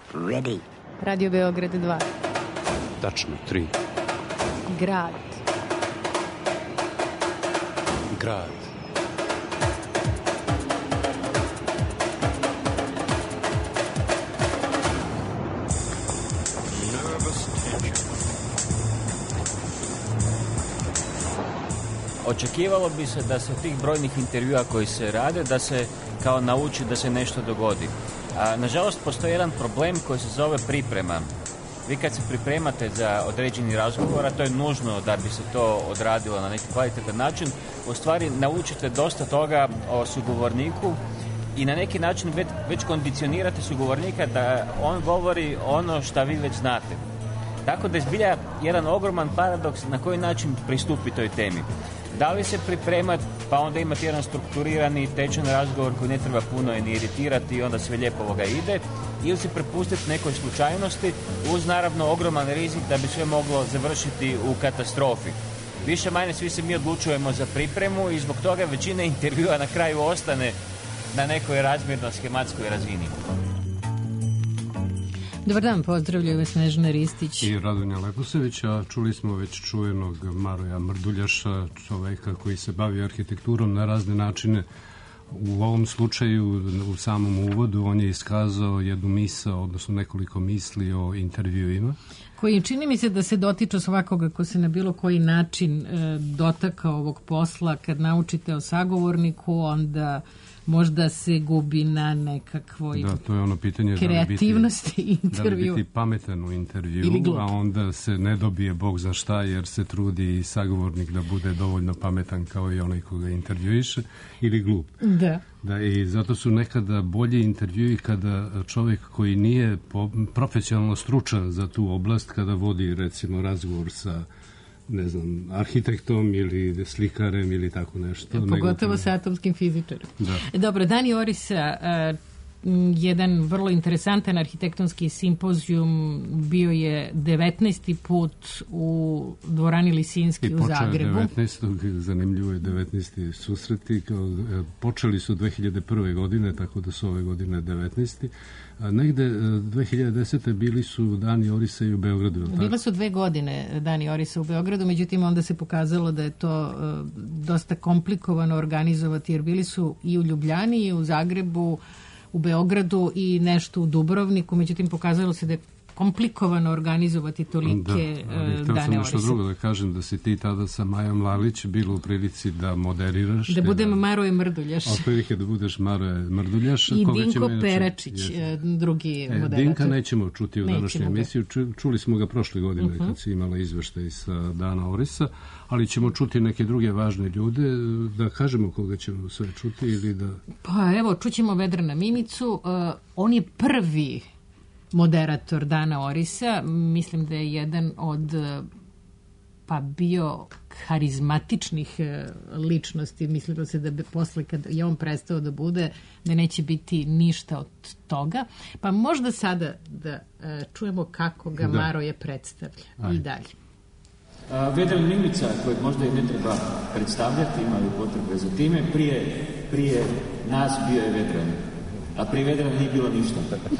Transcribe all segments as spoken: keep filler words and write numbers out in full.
Ready. Radio Beograd dva. Tačno, tri. Grad. Grad. Očekivalo bi se da se tih brojnih intervjua koji se rade, da se kao nauči da se nešto dogodi. A, nažalost, postoji jedan problem koji se zove priprema. Vi kad se pripremate za određeni razgovor, a to je nužno da bi se to odradilo na neki kvalitetan način, u stvari naučite dosta toga o sugovorniku i na neki način već, već kondicionirate sugovornika da on govori ono što vi već znate. Tako da je zbilja jedan ogroman paradoks na koji način pristupi toj temi. Da li se pripremati, pa onda imati jedan strukturirani tečan razgovor koji ne treba puno ni iritirati i onda sve lijepo ovoga ide, ili se prepustiti nekoj slučajnosti uz naravno ogroman rizik da bi sve moglo završiti u katastrofi. Više manje svi se mi odlučujemo za pripremu i zbog toga većina intervjua na kraju ostane na nekoj razmjerno schematskoj razini. Dobar dan, pozdravljaju vas Snežana Ristić i Radonja Leposević, a čuli smo već čuvenog Maroja Mrduljaša, čoveka koji se bavi arhitekturom na razne načine. U ovom slučaju, u samom uvodu, on je iskazao jednu misao, odnosno nekoliko misli o intervjuima. Koji čini mi se da se dotiču svakoga ko se na bilo koji način e, dotaka ovog posla. Kad naučite o sagovorniku, onda možda se gubi na nekakvoj da, to je ono pitanje kreativnosti da li biti, intervju. Da li biti pametan u intervju, a onda se ne dobije Bog za šta, jer se trudi i sagovornik da bude dovoljno pametan kao i onaj koga intervjuiše, ili glup. Da. Da, i zato su nekada bolji intervjui kada čovjek koji nije profesionalno stručan za tu oblast, kada vodi recimo razgovor sa ne znam, arhitektom ili slikarem ili tako nešto. Pogotovo sa atomskim fizičarom. Da. Dobro, Dani Orisa, jedan vrlo interesantan arhitektonski simpozijum, bio je devetnaesti put u dvorani Lisinski u Zagrebu. I počeo devetnaestog zanimljivo je devetnaesti susreti. Počeli su dve hiljade prve godine, tako da su ove godine devetnaesti A negde dve hiljade desete bili su Dani Orisa i u Beogradu. Bile su dve godine Dani Orisa u Beogradu, međutim onda se pokazalo da je to uh, dosta komplikovano organizovati, jer bili su i u Ljubljani i u Zagrebu, u Beogradu i nešto u Dubrovniku, međutim pokazalo se da je komplikovano organizovati tolike da, ali htio sam nešto drugo da kažem, da si ti tada sa Majom Lalić bilo u prilici da moderiraš. Da budem Maroje Mrduljaš. Otprilike da budeš Maroje Mrduljaš. I Dinko Peračić, drugi e, moderator. Dinka nećemo čuti u nećemo današnjoj emisiji. Čuli smo ga prošle godine uh-huh. kad si imala izveštaj sa Dana Orisa, ali ćemo čuti neke druge važne ljude. Da kažemo koga ćemo sve čuti ili da... Pa evo, čućemo Vedrana Mimicu. Uh, on je prvi moderator Dana Orisa, mislim da je jedan od pa bio harizmatičnih ličnosti. Mislilo se da bi posle kad je on prestao da bude, da neće biti ništa od toga. Pa možda sada da čujemo kako ga da. Maroje predstavlja. Aj. I dalje. Vedran Mimica, kojeg možda i ne treba predstavljati, imaju potrebe za time, prije, prije nas bio je Vedran. A prije Vedrana nije bilo ništa.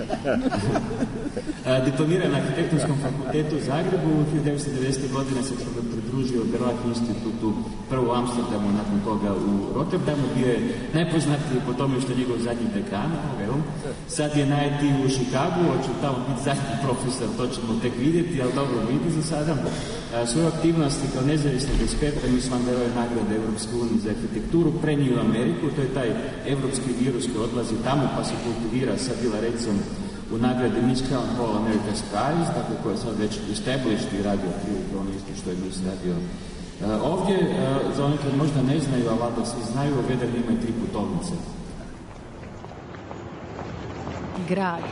Diplomirao na Arhitektonskom fakultetu u Zagrebu, u hiljadu devetsto devesete godine se pridružio Berlak institutu prvo u Amsterdamu, nakon toga u Rotterdamu, bio je najpoznatiji po tome što je njegov zadnji dekan, sad je na I T u Chicagu, hoće tamo biti zadnji profesor, to ćemo tek vidjeti, ali dobro vidi za sada. Svoju aktivnosti kao nezavisnog eksperta mi smo dali nagrade Evropske unije za arhitekturu, prenio u Ameriku, to je taj evropski virus koji odlazi tamo pa se kultivira, sad bila recimo u nagradi Mitch Crown Hall America's Prize, dakle koja je sad već established i radio prilike ono isto što je Mitch radio. Uh, ovdje, uh, za one koji možda ne znaju, a valjda svi znaju, Vedran ima tri putovnice. Grad.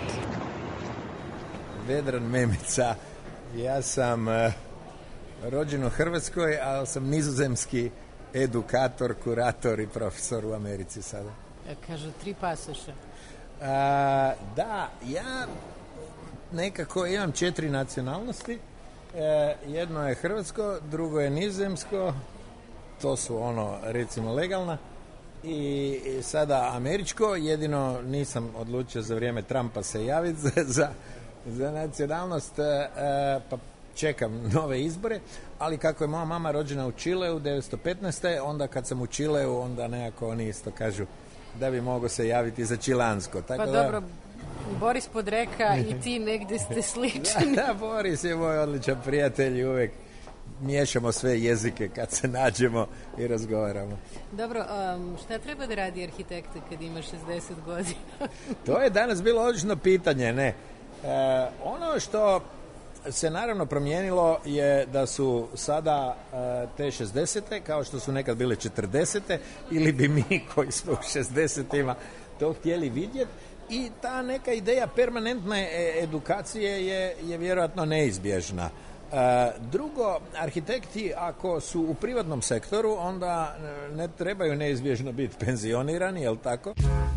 Vedran Mimica. Ja sam uh, rođen u Hrvatskoj, ali sam nizozemski edukator, kurator i profesor u Americi sada. Kažu tri pasoša. A, da, ja nekako imam četiri nacionalnosti. E, jedno je hrvatsko, drugo je nizozemsko, to su ono recimo legalna, i, i sada američko, jedino nisam odlučio za vrijeme Trumpa se javiti za, za za nacionalnost, e, pa čekam nove izbore, ali kako je moja mama rođena u Čileu devetsto petnaeste. onda kad sam u Čileu, onda nekako oni isto kažu da bi mogao se javiti za čilansko. Tako pa da... dobro, Boris Podreka i ti negdje ste slični. Da, da, Boris je moj odličan prijatelj i uvijek miješamo sve jezike kad se nađemo i razgovaramo. Dobro, um, šta treba da radi arhitekta kad ima šezdeset godina? To je danas bilo odlično pitanje, ne. E, ono što se naravno promijenilo je da su sada e, te šezdesete kao što su nekad bile četrdesete ili bi mi koji smo u šezdesetima to htjeli vidjeti i ta neka ideja permanentne edukacije je, je vjerojatno neizbježna. E, drugo, arhitekti ako su u privatnom sektoru onda ne trebaju neizbježno biti penzionirani, jel tako?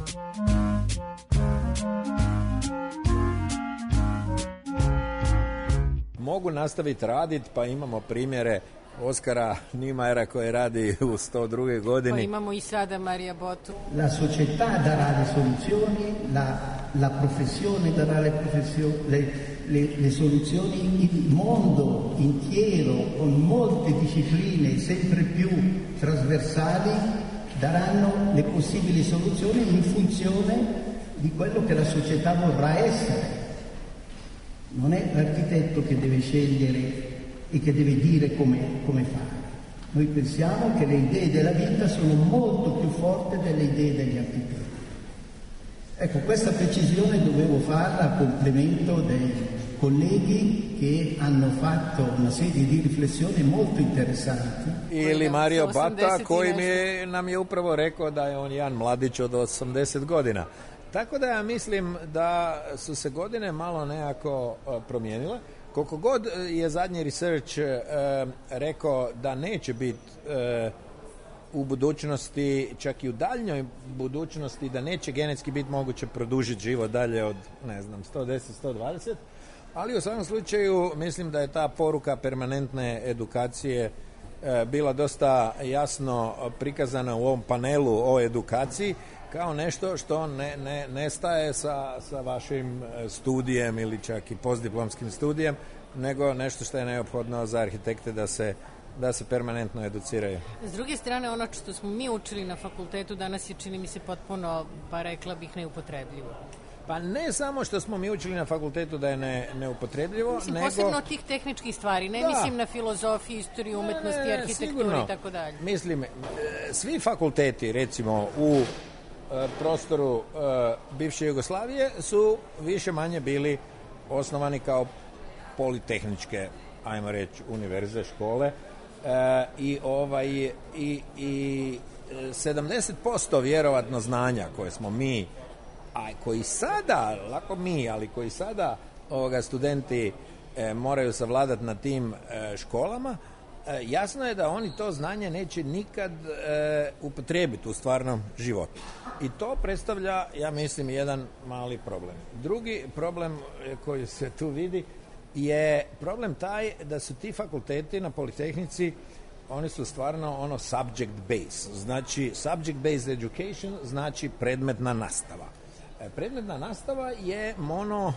Mogu nastaviti raditi, pa imamo primjere Oskara Nimajera koji radi u sto drugoj godini. Pa imamo i sada Marija Botu. La società darà le soluzioni, la, la professione darà le, professio, le, le, le soluzioni, il mondo intero con molte discipline sempre più trasversali daranno le possibili soluzioni in funzione di quello che la società vorrà essere. Non è l'architetto che deve scegliere e che deve dire come, come fare. Noi pensiamo che le idee della vita sono molto più forti delle idee degli architetti. Ecco, questa precisione dovevo farla a complemento dei colleghi che hanno fatto una serie di riflessioni molto interessanti. Ili Mario Bata koji mi je, nam je upravo rekao da je on jedan mladić od osamdeset godina. Tako da ja mislim da su se godine malo nekako promijenile. Koliko god je zadnji research e, rekao da neće biti e, u budućnosti, čak i u daljnjoj budućnosti, da neće genetski biti moguće produžiti život dalje od, ne znam, sto deset do sto dvadeset, ali u svakom slučaju mislim da je ta poruka permanentne edukacije e, bila dosta jasno prikazana u ovom panelu o edukaciji kao nešto što ne, ne, nestaje sa, sa vašim studijem ili čak i postdiplomskim studijem, nego nešto što je neophodno za arhitekte da se, da se permanentno educiraju. S druge strane, ono što smo mi učili na fakultetu danas je, čini mi se, potpuno, pa rekla bih, neupotrebljivo. Pa ne samo što smo mi učili na fakultetu da je ne, neupotrebljivo, mislim, nego... posebno tih tehničkih stvari, ne da. Mislim na filozofiju, istoriju, umetnosti, ne, ne, arhitekturu i tako dalje. Mislim, svi fakulteti, recimo, u prostoru uh, bivše Jugoslavije su više manje bili osnovani kao politehničke, ajmo reći, univerze, škole uh, i ovaj i, i sedamdeset posto vjerovatno znanja koje smo mi, a koji sada, lako mi, ali koji sada ovoga studenti uh, moraju savladati na tim uh, školama, jasno je da oni to znanje neće nikad e, upotrijebiti u stvarnom životu. I to predstavlja, ja mislim, jedan mali problem. Drugi problem koji se tu vidi je problem taj da su ti fakulteti na Politehnici, oni su stvarno ono subject based. Znači, subject based education znači predmetna nastava. E, predmetna nastava je mono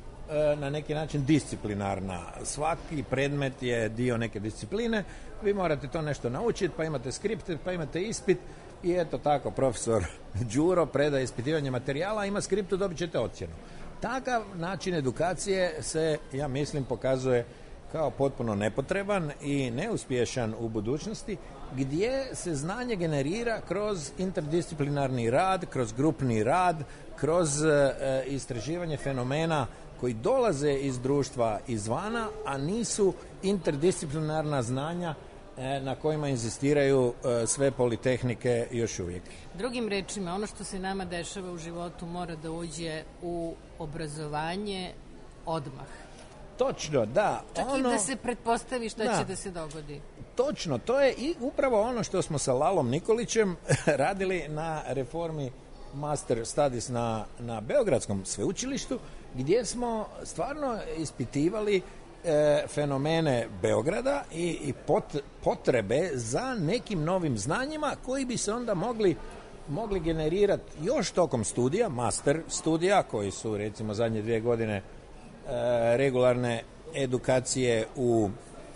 na neki način disciplinarna. Svaki predmet je dio neke discipline, vi morate to nešto naučiti, pa imate skripte, pa imate ispit i eto tako, profesor Đuro preda ispitivanje materijala, ima skriptu, dobit ćete ocjenu. Takav način edukacije se, ja mislim, pokazuje kao potpuno nepotreban i neuspješan u budućnosti, gdje se znanje generira kroz interdisciplinarni rad, kroz grupni rad, kroz e, istraživanje fenomena koji dolaze iz društva izvana, a nisu interdisciplinarna znanja e, na kojima inzistiraju e, sve politehnike još uvijek. Drugim rečima, ono što se nama dešava u životu mora da uđe u obrazovanje odmah. Točno, da. Čak ono, i da se pretpostavi šta da, će da se dogodi. Točno, to je i upravo ono što smo sa Lalom Nikolićem radili na reformi Master Studies na, na Beogradskom sveučilištu, gdje smo stvarno ispitivali e, fenomene Beograda i, i pot, potrebe za nekim novim znanjima koji bi se onda mogli, mogli generirati još tokom studija, master studija, koji su recimo zadnje dvije godine regularne edukacije u,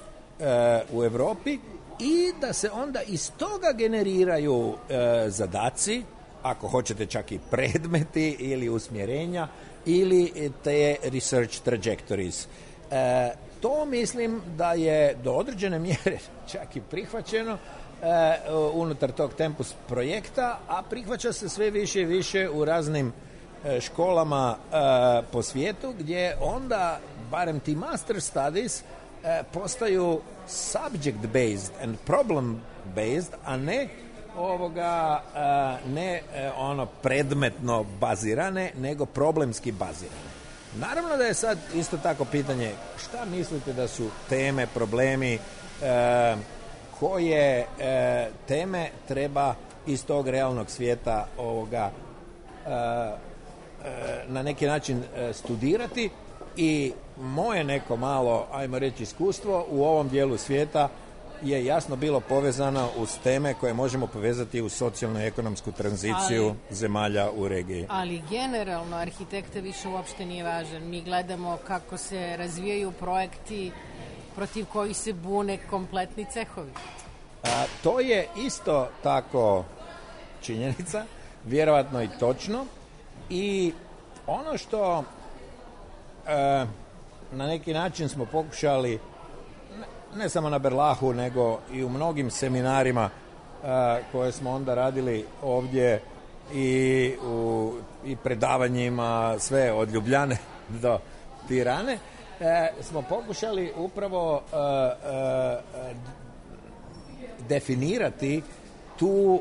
u Europi i da se onda iz toga generiraju zadaci, ako hoćete čak i predmeti ili usmjerenja ili te research trajectories. E, to mislim da je do određene mjere čak i prihvaćeno e, unutar tog Tempus projekta, a prihvaća se sve više i više u raznim e, školama e, po svijetu, gdje onda barem ti master studies e, postaju subject based and problem based, a ne ovoga uh, ne uh, ono predmetno bazirane, nego problemski bazirane. Naravno da je sad isto tako pitanje šta mislite da su teme, problemi, uh, koje uh, teme treba iz tog realnog svijeta ovoga uh, uh, na neki način uh, studirati i moje neko malo, ajmo reći, iskustvo u ovom dijelu svijeta je jasno bilo povezano uz teme koje možemo povezati u socijalnu i ekonomsku tranziciju ali, zemalja u regiji. Ali generalno arhitekta više uopšte nije važan. Mi gledamo kako se razvijaju projekti protiv kojih se bune kompletni cehovi. A, to je isto tako činjenica, vjerovatno i točno. I ono što e, na neki način smo pokušali ne samo na Berlahu, nego i u mnogim seminarima uh, koje smo onda radili ovdje i u i predavanjima, sve od Ljubljane do Tirane, uh, smo pokušali upravo uh, uh, definirati tu uh,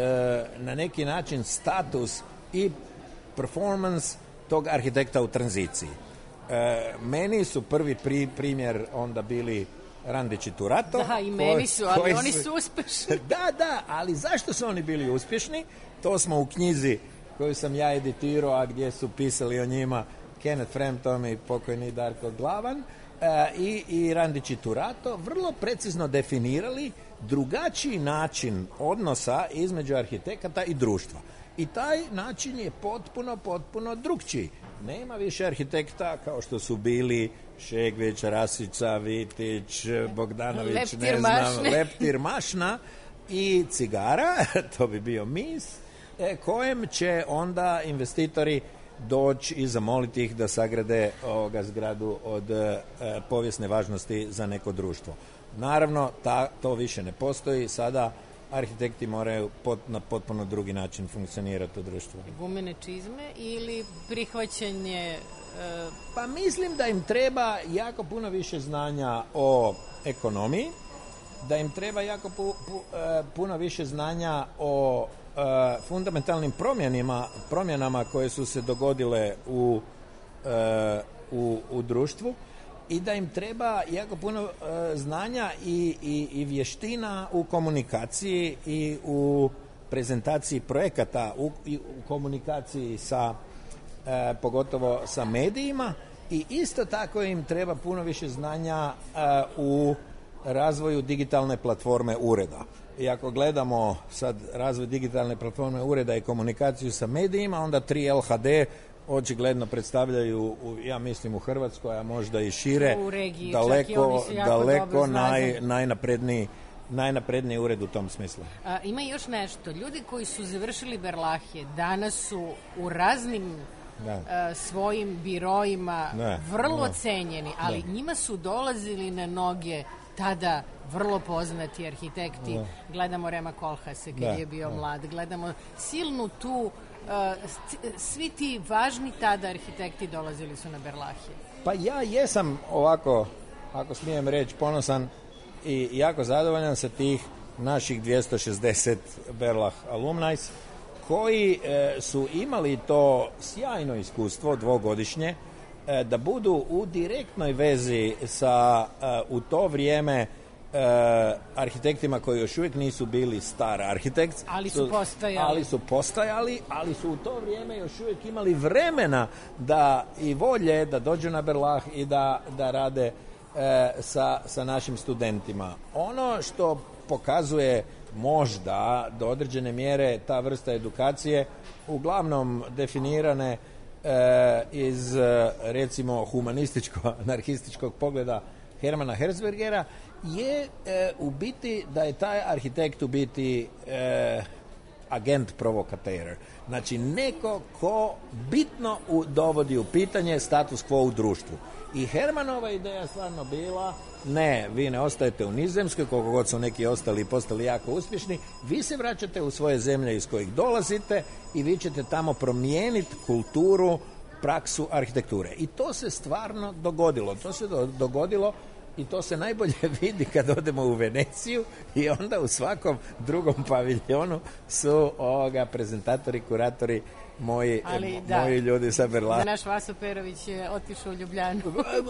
na neki način status i performance tog arhitekta u tranziciji. Uh, meni su prvi pri, primjer onda bili Randić i Turato. Da, i meni su, ali koji oni su uspješni. Da, da, ali zašto su oni bili uspješni? To smo u knjizi koju sam ja editirao, a gdje su pisali o njima Kenneth Frampton i pokojni Darko Glavan e, i, i Randić i Turato vrlo precizno definirali drugačiji način odnosa između arhitekata i društva. I taj način je potpuno, potpuno drugčiji. Nema više arhitekta kao što su bili Šegvić, Rasica, Vitić, Bogdanović, Leptir, ne znam, Mašne. Leptir, Mašna i Cigara, to bi bio mis, e, kojem će onda investitori doći i zamoliti ih da sagrade ovoga zgradu od e, povijesne važnosti za neko društvo. Naravno, ta, to više ne postoji, sada arhitekti moraju pot, na potpuno drugi način funkcionirati u društvu. Gumene čizme ili prihvaćanje... Uh... Pa mislim da im treba jako puno više znanja o ekonomiji, da im treba jako pu, pu, uh, puno više znanja o uh, fundamentalnim promjenima, promjenama koje su se dogodile u, uh, u, u društvu i da im treba jako puno uh, znanja i, i, i vještina u komunikaciji i u prezentaciji projekata, u, i u komunikaciji sa uh, pogotovo sa medijima i isto tako im treba puno više znanja uh, u razvoju digitalne platforme ureda. I ako gledamo sad razvoj digitalne platforme ureda i komunikaciju sa medijima, onda tri L H D očigledno predstavljaju, u, ja mislim u Hrvatskoj, a možda i šire, u regiji, daleko, daleko naj, naj, najnapredniji, najnapredniji ured u tom smislu. A, ima još nešto. Ljudi koji su završili Berlahije danas su u raznim a, svojim biroima ne, vrlo ne, cenjeni, ali ne. njima su dolazili na noge tada vrlo poznati arhitekti. Ne. Gledamo Rema Koolhaase kad ne, je bio ne. mlad, gledamo silnu tu Uh, svi ti važni tada arhitekti dolazili su na Berlahije. Pa ja jesam ovako, ako smijem reći, ponosan i jako zadovoljan sa tih naših dvjesto šezdeset Berlah alumnajs koji e, su imali to sjajno iskustvo dvogodišnje e, da budu u direktnoj vezi sa e, u to vrijeme Uh, arhitektima koji još uvijek nisu bili star arhitekt, ali su postajali. ali su postajali, ali su u to vrijeme još uvijek imali vremena da i volje da dođu na Berlah i da, da rade uh, sa, sa našim studentima. Ono što pokazuje možda do određene mjere ta vrsta edukacije, uglavnom definirane e, iz recimo humanističko-anarhističkog pogleda Hermana Herzbergera je e, u biti da je taj arhitekt u biti e, agent provokator. Znači neko ko bitno u, dovodi u pitanje status quo u društvu. I Hermanova ideja stvarno bila, ne, vi ne ostajete u Nizozemskoj, koliko god su neki ostali i postali jako uspješni, vi se vraćate u svoje zemlje iz kojih dolazite i vi ćete tamo promijeniti kulturu, praksu arhitekture. I to se stvarno dogodilo. To se do, dogodilo i to se najbolje vidi kad odemo u Veneciju i onda u svakom drugom paviljonu su ovoga prezentatori, kuratori, moji, Ali, moji da, ljudi sa Berlaha. Naš Vaso Perović je otišao u Ljubljanu.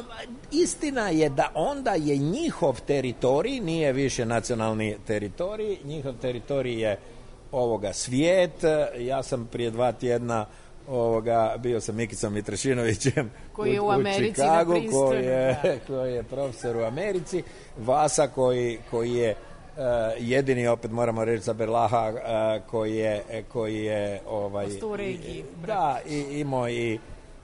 Istina je da onda je njihov teritorij, nije više nacionalni teritorij, njihov teritorij je ovoga svijet. Ja sam prije dva tjedna ovoga, bio sam Mikicom Mitrašinovićem koji je u, u Americi Chicagu, na Princetonu, koji je, da. koji je profesor u Americi, Vasa koji, koji je uh, jedini, opet moramo reći za Berlaha, uh, koji je, koji je ovaj, u regiji, da, i, imao i,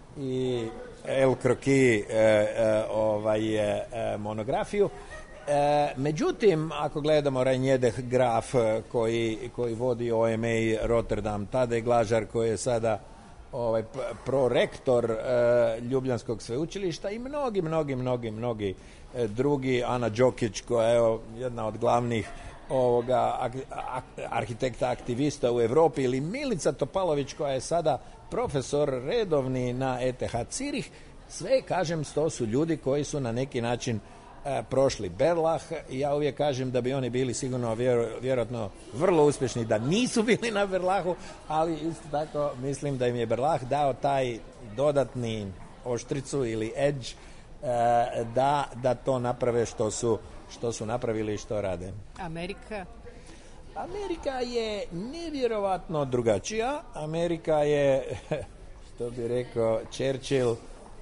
i El Croquis uh, uh, ovaj, uh, monografiju. E, međutim, ako gledamo Rajnjedeh Graf koji, koji vodi O M A Rotterdam, Tadej Glažar koji je sada ovaj, prorektor e, Ljubljanskog sveučilišta i mnogi, mnogi, mnogi, mnogi e, drugi, Ana Đokić koja je evo, jedna od glavnih ovoga ak, ak, arhitekta aktivista u Europi, ili Milica Topalović koja je sada profesor redovni na E T H Zürich. Sve, kažem, to su ljudi koji su na neki način e, prošli Berlah i ja uvijek kažem da bi oni bili sigurno vjero, vjerojatno vrlo uspješni da nisu bili na Berlahu, ali isto tako mislim da im je Berlah dao taj dodatni oštricu ili edge e, da, da to naprave što su, što su napravili i što rade. Amerika? Amerika je nevjerovatno drugačija. Amerika je, što bi rekao Churchill,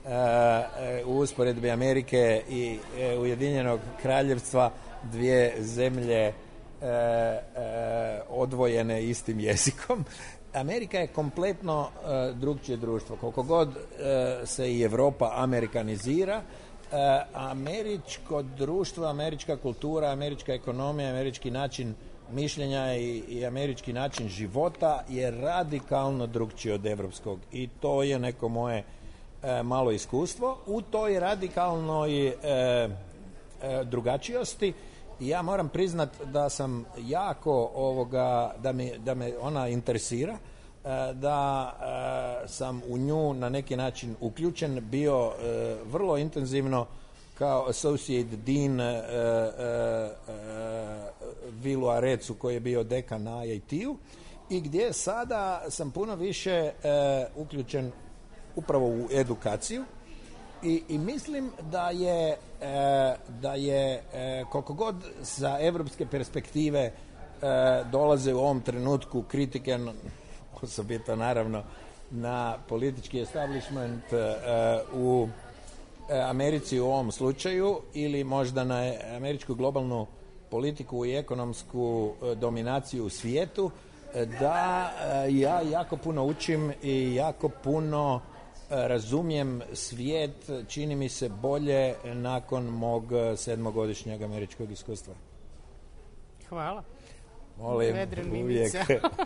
u usporedbi Amerike i Ujedinjenog kraljevstva, dvije zemlje odvojene istim jezikom. Amerika je kompletno drugčije društvo. Koliko god se i Europa amerikanizira, američko društvo, američka kultura, američka ekonomija, američki način mišljenja i, i američki način života je radikalno drugčiji od evropskog. I to je neko moje e, malo iskustvo. U toj radikalnoj e, e, drugačijosti ja moram priznat da sam jako ovoga, da, mi, da me ona interesira, e, da e, sam u nju na neki način uključen, bio e, vrlo intenzivno kao associate dean uh, uh, uh, Vilu Arecu koji je bio dekan na I A T-u i gdje sada sam puno više uh, uključen upravo u edukaciju i, i mislim da je, uh, da je uh, koliko god za evropske perspektive uh, dolaze u ovom trenutku kritike, osobito naravno na politički establishment uh, u Americi u ovom slučaju ili možda na američku globalnu politiku i ekonomsku dominaciju u svijetu, da ja jako puno učim i jako puno razumijem svijet, čini mi se bolje nakon mog sedmogodišnjeg američkog iskustva. Hvala. Molim, uvijek.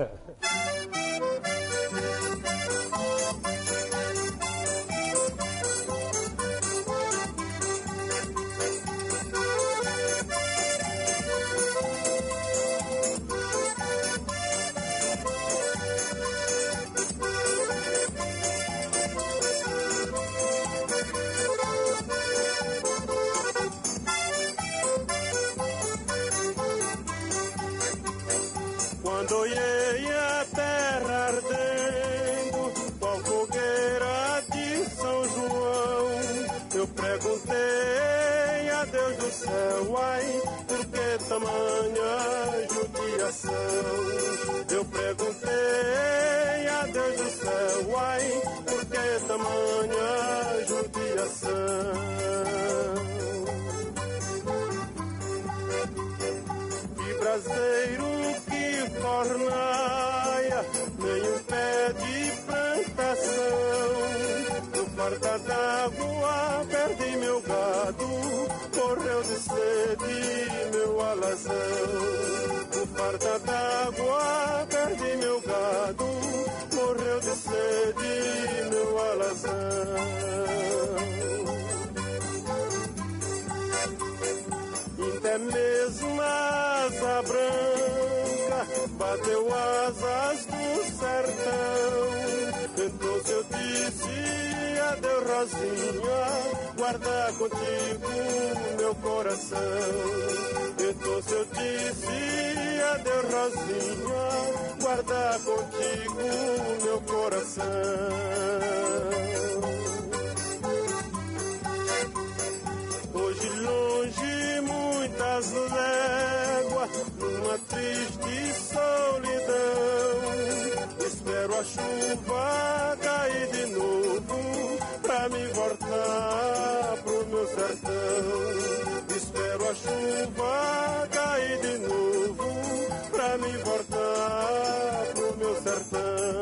Quando ia a terra ardendo, qual fogueira de São João, eu perguntei a Deus do céu, ai, por que tamanha judiação? Eu perguntei a Deus do céu, ai, por que tamanha judiação? Que braseiro fornaia, nem um pé de plantação, perdi meu gado, correu de sede meu alazão. O farda d'água, perdi meu gado, morreu de sede meu alazão. Até mesmo a asa branca bateu asas do sertão. Então se eu disse adeus Rosinha, guarda contigo meu coração. Então se eu disse adeus Rosinha, guarda contigo meu coração. Hoje longe muitas léguas, numa triste solidão, espero a chuva cair de novo pra me voltar pro meu sertão. Espero a chuva cair de novo pra me voltar pro meu sertão.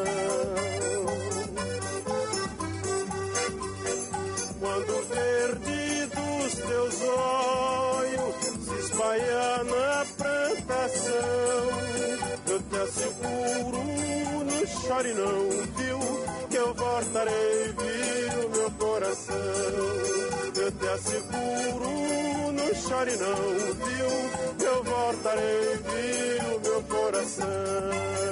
Quando o verde dos teus olhos se espalha na plantação, eu te asseguro, não chore não, viu, que eu voltarei, viu, meu coração. Eu te asseguro, não chore não, viu, que eu voltarei, viu, meu coração.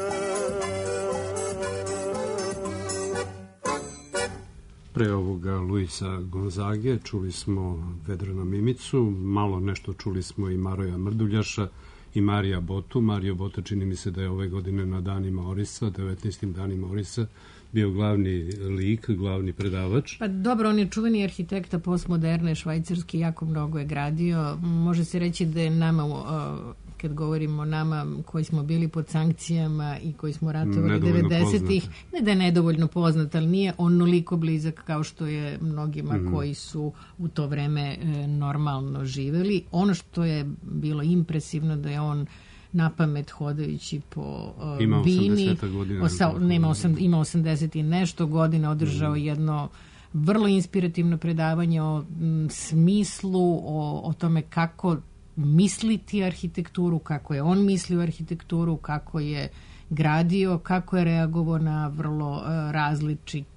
Pre ovoga Luisa Gonzage čuli smo Vedrana Mimicu, malo nešto čuli smo i Maroja Mrduljaša i Marija Botu. Mario Bota čini mi se da je ove godine na danima Orisa, devetnaestim danima Orisa, bio glavni lik, glavni predavač. Pa dobro, on je čuveni arhitekta postmoderne, švajcarski, jako mnogo je gradio. Može se reći da je nama, kad govorimo o nama koji smo bili pod sankcijama i koji smo ratovali devedesetih, ne da je nedovoljno poznat, ali nije onoliko blizak kao što je mnogima mm-hmm. koji su u to vreme normalno živeli. Ono što je bilo impresivno da je on na pamet hodajući po uh, ima Bini, godina, osa, nema osam, ima osamdeset i nešto godina, održao mm. jedno vrlo inspirativno predavanje o m, smislu, o, o tome kako misliti arhitekturu, kako je on mislio arhitekturu, kako je gradio, kako je reagovao na vrlo uh, različite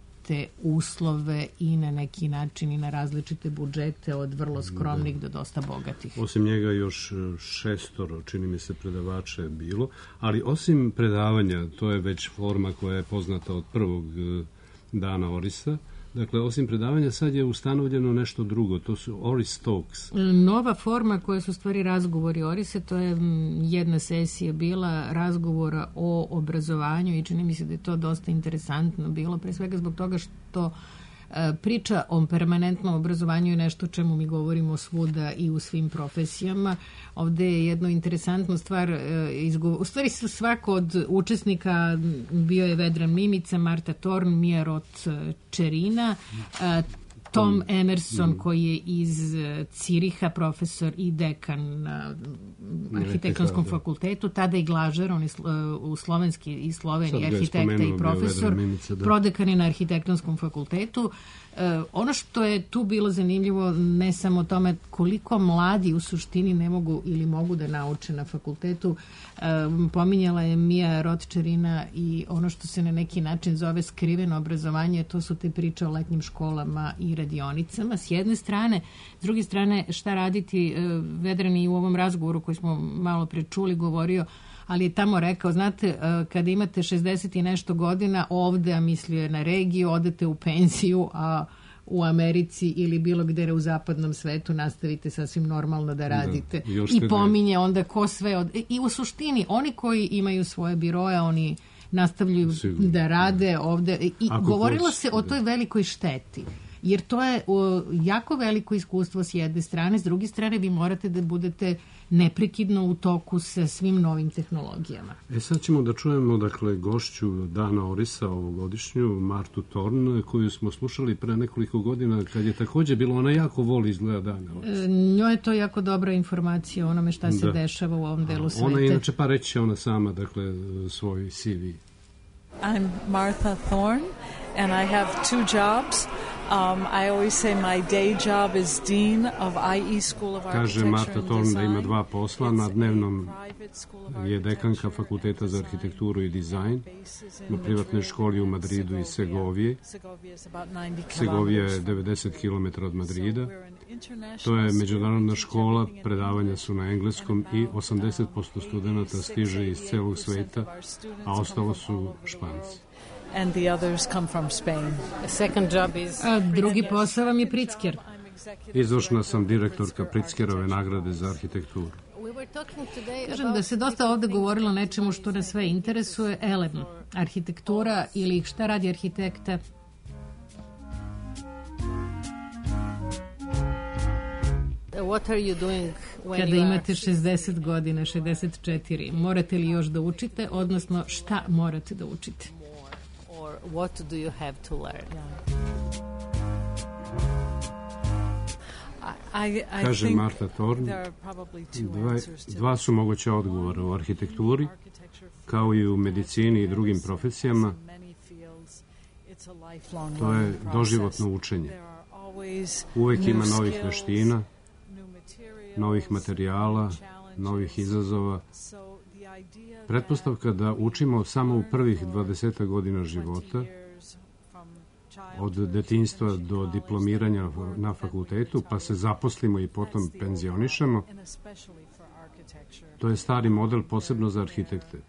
uslove i na neki način i na različite budžete od vrlo skromnih da. do dosta bogatih. Osim njega još šestoro, čini mi se, predavača je bilo, ali osim predavanja, to je već forma koja je poznata od prvog dana Orisa. Dakle, osim predavanja sad je ustanovljeno nešto drugo, to su Oris Talks. Nova forma koja su stvari razgovori Orise, to je jedna sesija bila razgovora o obrazovanju i čini mi se da je to dosta interesantno bilo, pre svega zbog toga što priča o permanentnom obrazovanju je nešto o čemu mi govorimo svuda i u svim profesijama. Ovde je jedno interesantno stvar, u stvari su svako od učesnika, bio je Vedran Mimica, Marta Torn, Mija Rot-Čerina, Tom Emerson koji je iz Ciriha, profesor i dekan na arhitektonskom fakultetu, tada i Glažar, on je u slovenski i Sloveniji arhitekta i profesor, Mimica, da. Prodekan je na arhitektonskom fakultetu. Ono što je tu bilo zanimljivo, ne samo o tome koliko mladi u suštini ne mogu ili mogu da nauče na fakultetu, pominjala je Mija Rot-Čerina i ono što se na neki način zove skriveno obrazovanje, to su te priče o letnjim školama i radionicama s jedne strane. S druge strane, šta raditi, Vedran i u ovom razgovoru koji smo malo pre čuli govorio, ali je tamo rekao, znate, kada imate šezdeset i nešto godina ovde, a mislio je na regiju, odete u penziju, a u Americi ili bilo gde u zapadnom svetu nastavite sasvim normalno da radite. Da, I pominje onda ko sve... Od... I u suštini, oni koji imaju svoje biroje, oni nastavljaju Sigurno. da rade ovde. I Ako govorilo hoć, se o toj velikoj šteti. Jer to je o, jako veliko iskustvo s jedne strane, s druge strane vi morate da budete neprekidno u toku sa svim novim tehnologijama. E sad ćemo da čujemo, dakle, gošću Dana Orisa ovogodišnju, Martu Torn, koju smo slušali pre nekoliko godina, kad je takođe bilo, ona jako voli izgleda Dana Orisa. E, njoj je to jako dobra informacija o onome šta se da. dešava u ovom delu sveta. Ona inače, pa reći ona sama, dakle, svoj C V. I'm Martha Thorne, and I have two jobs. Um, I always say my day job is Dean of I E School of Kaže Architecture Marta and Thorn da ima Design. dva posla. Na dnevnom je dekanka Fakulteta za arhitekturu i dizajn na privatnoj školi u Madridu i Segovije. Segovija je devedeset kilometara od Madrida. To je međunarodna škola, predavanja su na engleskom i osamdeset posto studenta stiže iz celog sveta, a ostalo su Španci. And the others come from Spain. Second job is... A drugi posao vam je Pritzker. Izvršna sam direktorka Pritzkerove nagrade za arhitekturu. Kažem da se dosta ovde govorilo o nečemu što nas sve interesuje, elem, arhitektura ili šta radi arhitekta. What are you doing when Kada imate šezdeset godina, šezdeset četiri, morate li još da učite, odnosno šta morate da učite? Or what do you have to learn? I, I Kaže Marta Thorn, dva, dva su moguća odgovora u arhitekturi, kao i u medicini i drugim profesijama. To je doživotno učenje. Uvek ima novih veština, novih materijala, novih izazova. Pretpostavka da učimo samo u prvih dvadeset godina života, od detinjstva do diplomiranja na fakultetu, pa se zaposlimo i potom penzionišemo, to je stari model posebno za arhitekte.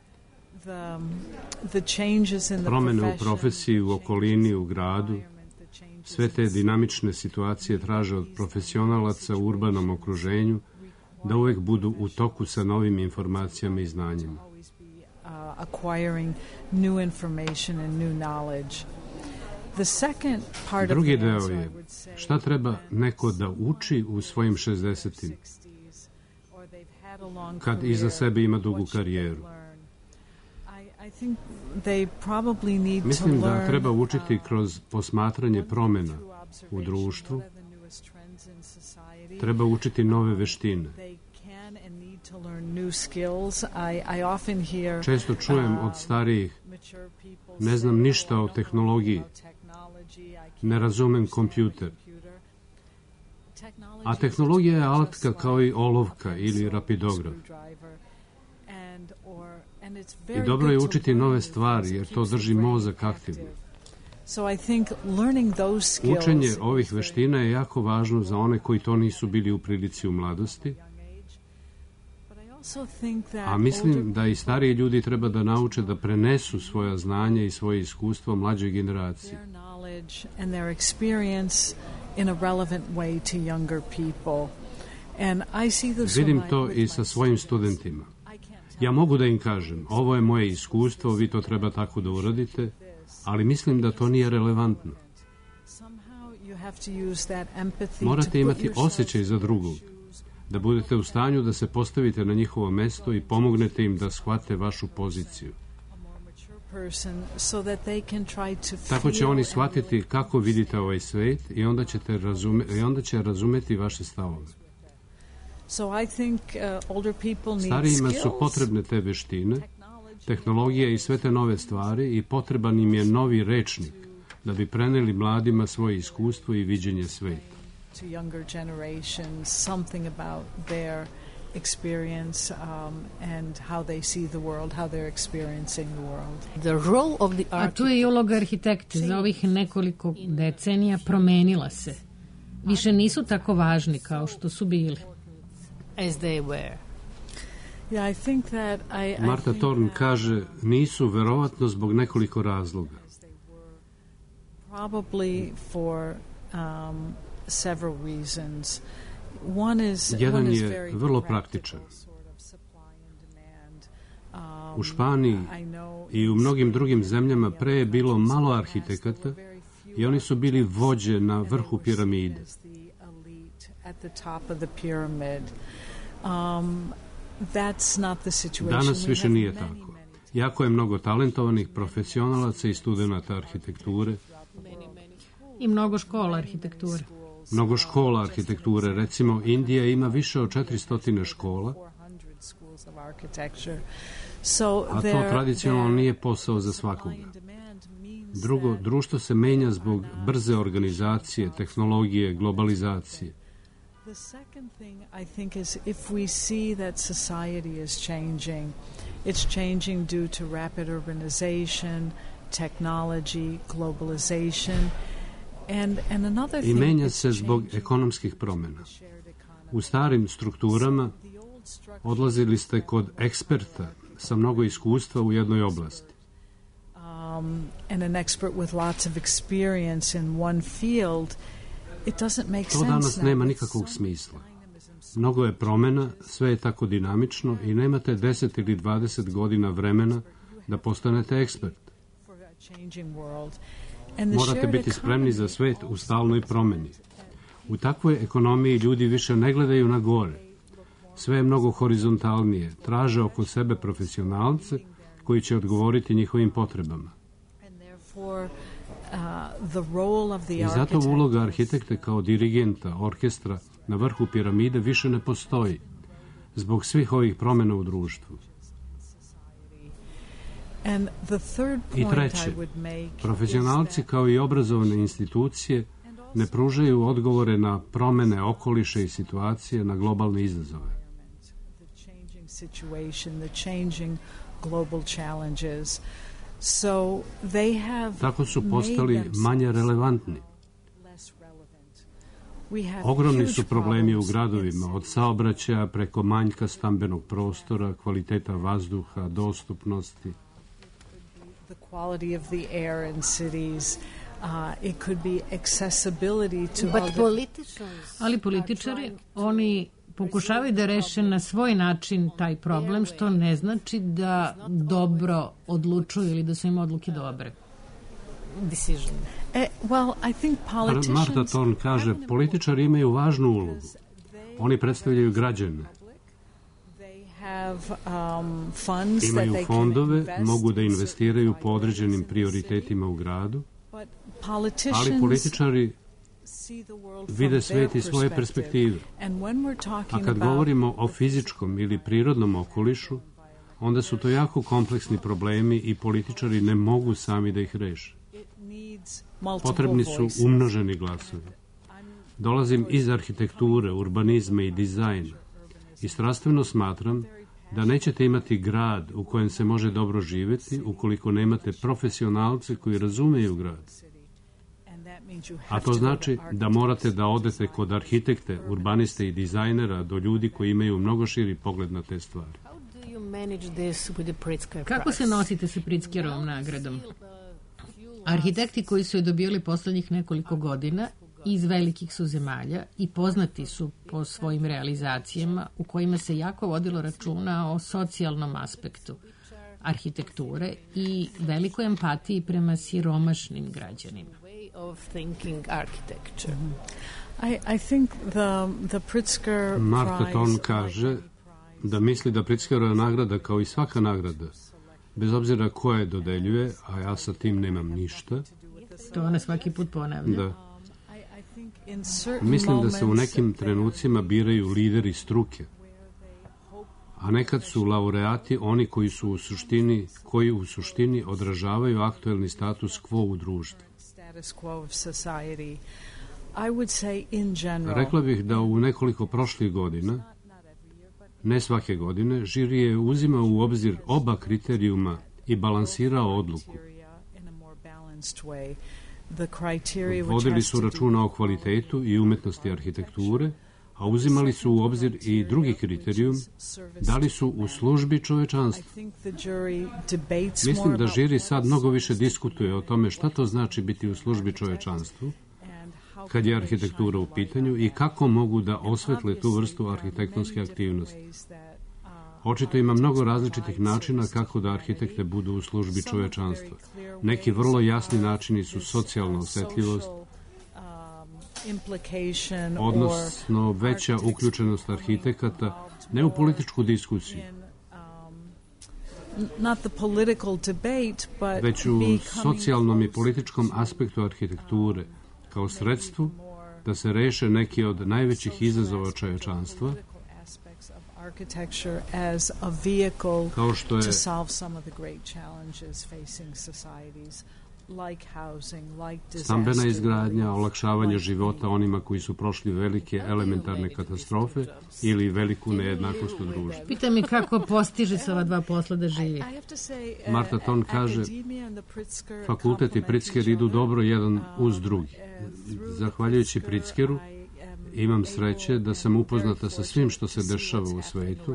Promene u profesiji, u okolini, u gradu, sve te dinamične situacije traže od profesionalaca u urbanom okruženju da uvek budu u toku sa novim informacijama i znanjima. Drugi deo je šta treba neko da uči u svojim šezdesetim kad iza sebe ima dugu karijeru. Mislim da treba učiti kroz posmatranje promena u društvu. Treba učiti nove veštine. Često čujem od starijih, ne znam ništa o tehnologiji, ne razumem kompjuter. A tehnologija je alatka kao i olovka ili rapidograf. I dobro je učiti nove stvari, jer to drži mozak aktivno. Učenje ovih veština je jako važno za one koji to nisu bili u prilici u mladosti, a mislim da i stariji ljudi treba da nauče da prenesu svoja znanja i svoje iskustvo mlađoj generaciji. Vidim to i sa svojim studentima. Ja mogu da im kažem, ovo je moje iskustvo, vi to treba tako da uradite, ali mislim da to nije relevantno. Morate imati osjećaj za drugog, da budete u stanju da se postavite na njihovo mesto i pomognete im da shvate vašu poziciju. Tako će oni shvatiti kako vidite ovaj svet i onda, ćete razume, i onda će razumeti vaše stavove. Starijima su potrebne te veštine, tehnologija i sve te nove stvari i potreban im je novi rečnik da bi preneli mladima svoje iskustvo i viđenje sveta. A tu je i uloga arhitekte. Za ovih nekoliko decenija promenila se. Više nisu tako važni kao što su bili. As they were. Yeah, I think that I, I Marta Thorn kaže, nisu verovatno zbog nekoliko razloga. Probably for um, several reasons. One is, Jedan one is je very vrlo praktičan. U Španiji i u mnogim drugim zemljama pre je bilo malo arhitekata i oni su bili vođe na vrhu piramide. Danas više nije tako. Jako je mnogo talentovanih profesionalaca i studenata arhitekture. I mnogo škola arhitekture. Mnogo škola arhitekture. Recimo, Indija ima više od četiristo škola, a to tradicionalno nije posao za svakoga. Drugo, društvo se menja zbog brze organizacije, tehnologije, globalizacije. The second thing I think is if we see that society is changing, it's changing due to rapid urbanization, technology, globalization, and, and another I thing menja se zbog ekonomskih promjena. U starim strukturama odlazili ste kod eksperta sa mnogo iskustva u jednoj oblasti. Um, and an expert with lots of experience in one field, it doesn't make To sense danas now. nema nikakvog smisla. Mnogo je promjena, sve je tako dinamično i nemate deset ili dvadeset godina vremena da postanete ekspert. For a changing world. And the Morate shared biti spremni za economy svet u stalnoj promjeni. U takvoj ekonomiji ljudi više ne gledaju na gore. Sve je mnogo horizontalnije. Traže oko sebe profesionalce koji će odgovoriti njihovim potrebama. and therefore, uh, the role of the I zato architect uloga arhitekte kao dirigenta, orkestra na vrhu piramide više ne postoji zbog svih ovih promjena u društvu. And the third I point treće, I would make profesionalci is that kao i obrazovne institucije ne pružaju odgovore na promjene okoliša i situacije, na globalne izazove. the changing situation, the changing global challenges. So they have Tako su made postali themselves manje relevantni. less relevant. We have Ogromni huge su problemi u problems gradovima, od saobraćaja preko manjka stambenog prostora, kvaliteta vazduha, dostupnosti. the quality of the air in cities. Uh, it could be accessibility to But other politicians Ali političari, oni pokušavaju da reše na svoj način taj problem, što ne znači da dobro odlučuju ili da su im odluke dobre. Decision. Eh, well, I think politicians Marta Thorn kaže, političari imaju važnu ulogu. Oni predstavljaju građane. they have um, funds that Imaju they can fondove, invest mogu da in investiraju certain po određenim priorities in the prioritetima u gradu, city, but ali politicians političari see the world from vide their svet iz svoje perspective. perspektive. And when we're A talking kad about govorimo o fizičkom ili prirodnom okolišu, onda su to jako kompleksni problemi i političari ne mogu sami da ih reše. it needs multiple Potrebni su voices. umnoženi glasovi. Dolazim iz arhitekture, urbanizma i dizajna i strastveno smatram da nećete imati grad u kojem se može dobro živjeti ukoliko nemate profesionalce koji razumeju grad. And that means you A have to to znači go to da morate da odete kod arhitekte, urbaniste i dizajnera do ljudi koji imaju mnogo širi pogled na te stvari. How do you manage this with the Pritzker Kako se nosite sa Pritzkerovom nagradom? Arhitekti koji su je dobili poslednjih nekoliko godina iz velikih su zemalja i poznati su po svojim realizacijama u kojima se jako vodilo računa o socijalnom aspektu arhitekture i velikoj empatiji prema siromašnim građanima. Way of thinking architecture. I, I think the, the Pritzker Marta Prize, Thorn like kaže any prize, da misli da Pritzkerova nagrada kao i svaka nagrada, bez obzira ko je dodeljuje, a ja sa tim nemam ništa, To ona svaki put ponavlja. da I, I think in certain mislim da se u moments nekim they trenucima biraju lideri struke, a nekad su laureati oni koji su u suštini, koji u suštini odražavaju aktuelni status quo u društvu. status quo of society. I would say in general, Rekla bih da u nekoliko prošlih godina, ne svake godine, žiri je uzimao u obzir oba kriterijuma i balansirao odluku. in a more balanced way. The criteria which Vodili has su to do računa o kvalitetu i umetnosti arhitekture, a uzimali su u obzir i drugi kriterijum, da li su u službi I čovečanstva. think the jury debates Mislim more da about žiri sad mnogo više diskutuje o tome šta to znači biti u službi čovečanstvu, and how kad je can they arhitektura shine u light pitanju i kako mogu da osvetle tu vrstu arhitektonske aktivnosti. Očito ima mnogo različitih načina kako da arhitekte budu u službi čovečanstva. Neki vrlo jasni načini su socijalna osetljivost, odnosno veća uključenost arhitekata, ne u političku diskusiju, not the political debate, but već u becoming socijalnom i close političkom aspektu arhitekture, kao sredstvu da se reše neki od najvećih izazova čovečanstva, aspects of architecture as a vehicle kao što je to solve some of the great challenges facing societies. Stambena izgradnja, olakšavanje života onima koji su prošli velike elementarne katastrofe ili veliku nejednakost u društvu. Pita mi kako postiže se ova dva posla da živi. Marta Thorn kaže, fakultet i Pritzker idu dobro jedan uz drugi. Zahvaljujući Pritzkeru imam sreće da sam upoznata sa svim što se dešava u svetu.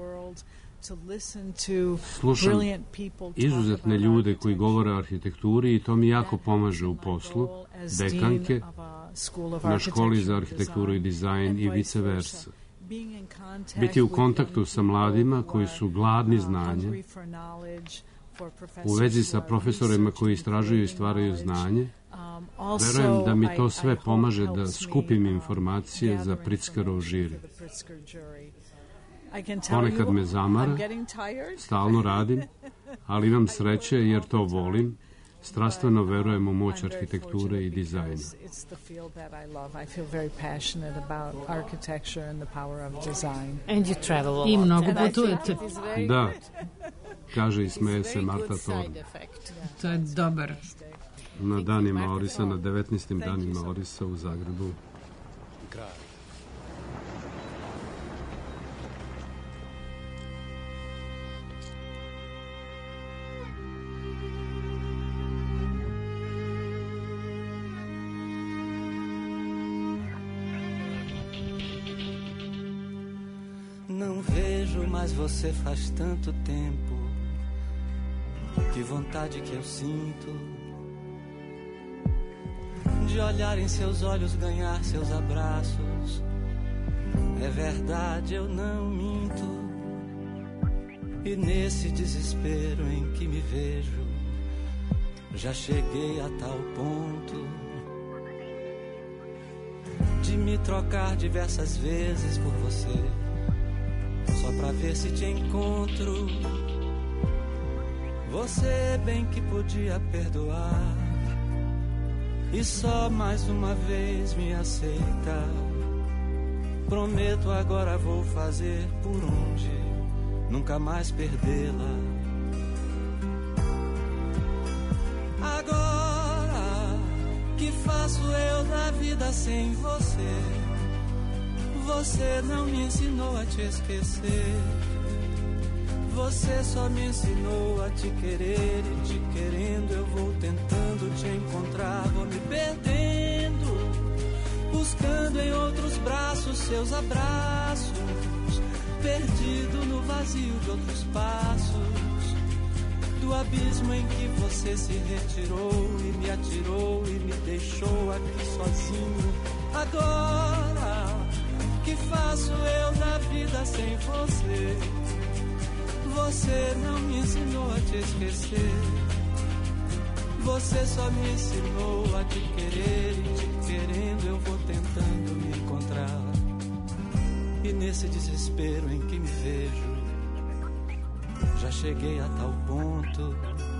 Slušam izuzetne ljude koji govore o arhitekturi i to mi jako pomaže u poslu, dekanke na školi za arhitekturu i dizajn i vice versa. Biti u kontaktu sa mladima koji su gladni znanja, u vezi sa profesorima koji istražuju i stvaraju znanje, verujem da mi to sve pomaže da skupim informacije za Pritzkerov žiri. Ponekad me zamara, stalno radim, ali imam sreće jer to volim. Strastveno verujem u moć arhitekture i dizajna. I mnogo putujete. Da, kaže i smeje se Marta Thorn. To je dobar. Na danima Orisa, na devetnaestim danima Orisa u Zagrebu. Não vejo mais você faz tanto tempo. Que vontade que eu sinto de olhar em seus olhos, ganhar seus abraços. É verdade, eu não minto. E nesse desespero em que me vejo, já cheguei a tal ponto de me trocar diversas vezes por você, só pra ver se te encontro. Você bem que podia perdoar e só mais uma vez me aceita. Prometo agora vou fazer por onde nunca mais perdê-la. Agora que faço eu da vida sem você? Você não me ensinou a te esquecer. Você só me ensinou a te querer. E te querendo eu vou tentando te encontrar. Vou me perdendo, buscando em outros braços seus abraços. Perdido no vazio de outros passos, do abismo em que você se retirou e me atirou e me deixou aqui sozinho. Agora que faço eu da vida sem você? Você não me ensinou a te esquecer. Você só me ensinou a te querer. E te querendo eu vou tentando me encontrar. E nesse desespero em que me vejo, já cheguei a tal ponto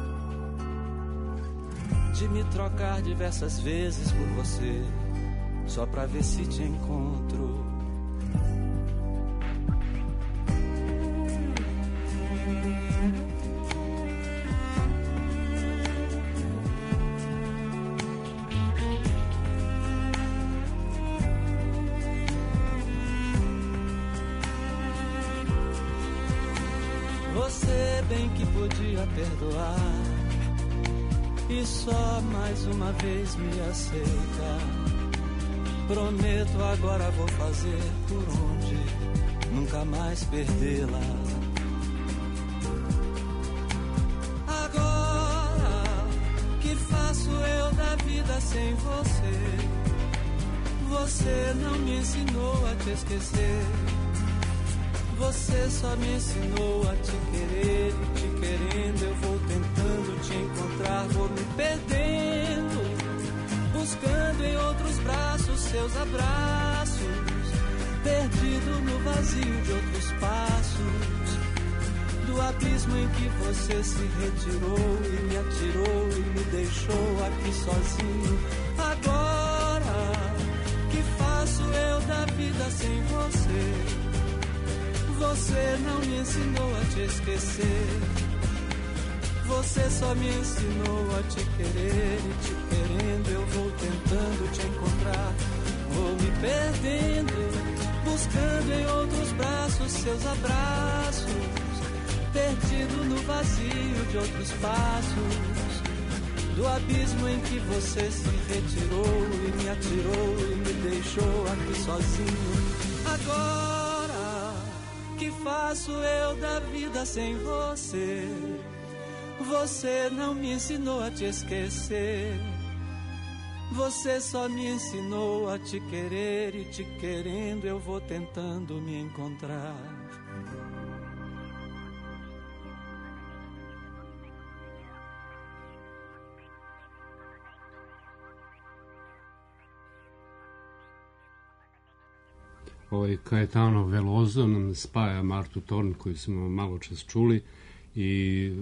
de me trocar diversas vezes por você, só pra ver se te encontro. Você bem que podia perdoar e só mais uma vez me aceita. Prometo agora vou fazer por onde nunca mais perdê-la. Agora que faço eu da vida sem você? Você não me ensinou a te esquecer. Você só me ensinou a te querer. E te querendo eu vou tentando te encontrar. Vou me perdendo, buscando em outros braços seus abraços. Perdido no vazio de outros passos, do abismo em que você se retirou e me atirou e me deixou aqui sozinho. Agora que faço eu da vida sem você? Você não me ensinou a te esquecer. Você só me ensinou a te querer e te querendo eu vou tentando te encontrar. Vou me perdendo, buscando em outros braços seus abraços, perdido no vazio de outros passos, do abismo em que você se retirou e me atirou e me deixou aqui sozinho. Agora, que faço eu da vida sem você? Você não me ensinou a te esquecer. Você só me ensinou a te querer e te querendo eu vou tentando me encontrar. Ovaj Caetano Veloso nam spaja Martu Torn, koju smo malo čas čuli, i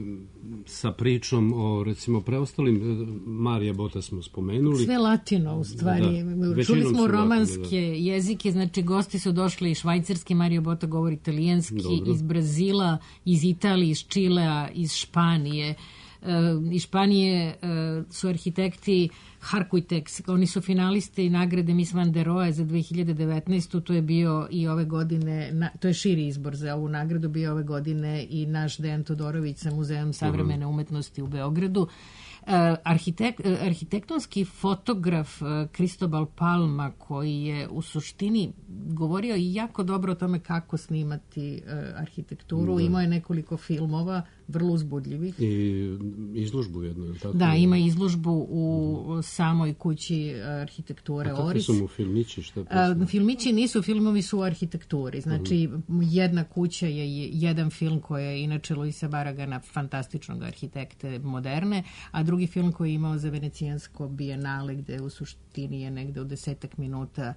sa pričom o, recimo, preostalim, Marija Bota smo spomenuli. Sve latino, u stvari. Da, čuli smo romanske latino, da. jezike, znači gosti su došli iz Švajcarske, Mario Bota govori italijanski, dobro. Iz Brazila, iz Italije, iz Čilea, iz Španije. Uh, iz Španije uh, su arhitekti Harkujtex, oni su finalisti nagrade Miss Van der Rohe za dve hiljade devetnaestu. To je bio i ove godine, na, to je širi izbor za ovu nagradu, bio ove godine i naš Dejan Todorović sa Muzejom savremene umetnosti u Beogradu. Uh, arhitek, uh, arhitektonski fotograf uh, Cristobal Palma, koji je u suštini govorio i jako dobro o tome kako snimati uh, arhitekturu, da. Imao je nekoliko filmova vrlo uzbudljivih. I izložbu jednu, je li tako? Da, ima izložbu u uh, samoj kući arhitekture Oris. A kako su mu filmići? Šta uh, filmići nisu, filmovi su u arhitekturi. Znači, uh-huh. jedna kuća je jedan film koji je inače Luisa Barragana, fantastičnog arhitekte moderne, a drugi film koji je imao za venecijansko bijenale, gde u suštini je negde u desetak minuta